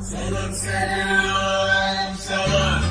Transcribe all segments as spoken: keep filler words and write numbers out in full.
سلام سلام سلام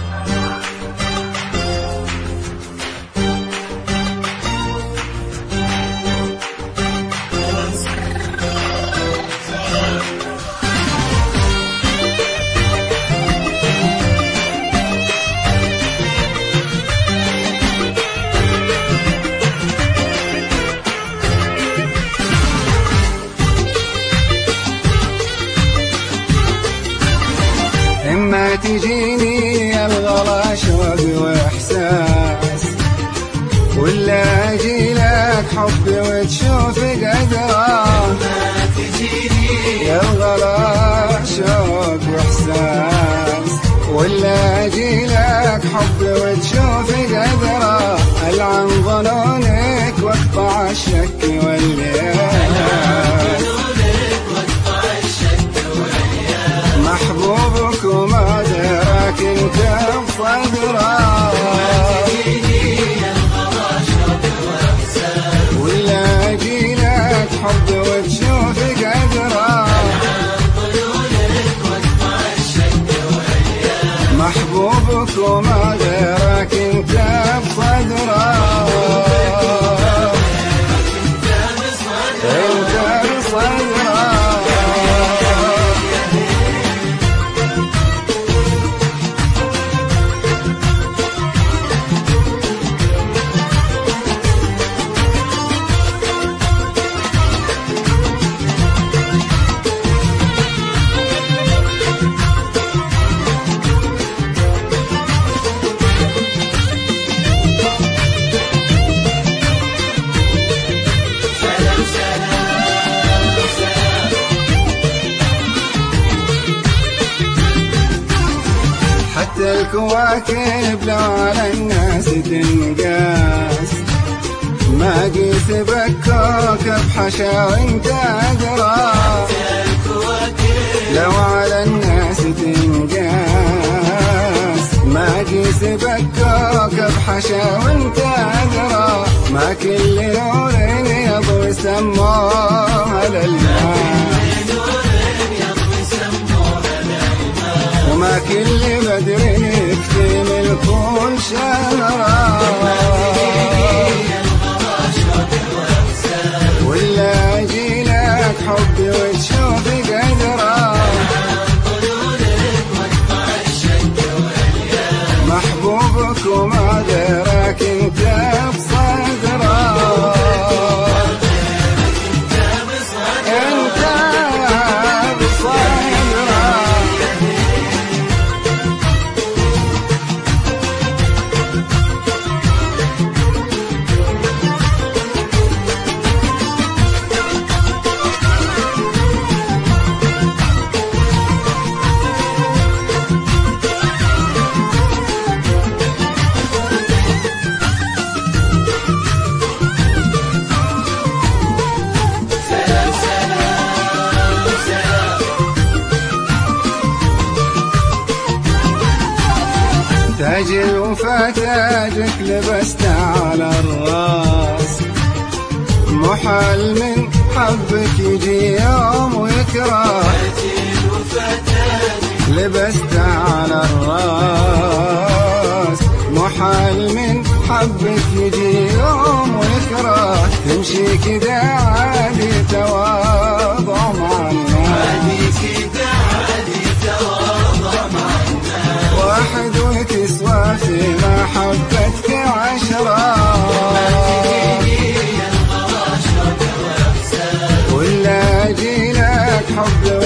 إما تجيني الغلا شوق وإحساس، ولا أجيلك حب وتشوف قدره. إما تجيني الغلا شوق وإحساس، ولا أجيلك حب وتشوف قدره. ألعن ظنونك واقطع الشك والياس، محبوبك وما دراك انت بصدره. ولا اجيلك حب وتشوف قدره، محبوبك وما دراك انت بصدره. انت بصدره. حتى الكواكب لو على الناس تنقاس، ما قيس بك كوكب حشا وانت أدرى. لو على الناس تنقاس، ما قيس بك كوكب حشا وانت أدرى. ما كل نور يضوي سموه للماء، وما كل بدر يكتمل كل شهرة. ولا أجيلك حبي وتشوف قدره، محبوبك وما دراك انت بصدره. انت بصدره. تاج الوفا تاجك لبست على الراس، محال من حبك يجي يوم ويكره. لبست على الراس، محال من حبك يجي يوم ويكره. تمشي كذا عادي تواضع مع الناس، واحد وتسوى في محبتك عشرة. ولا أجيلك حب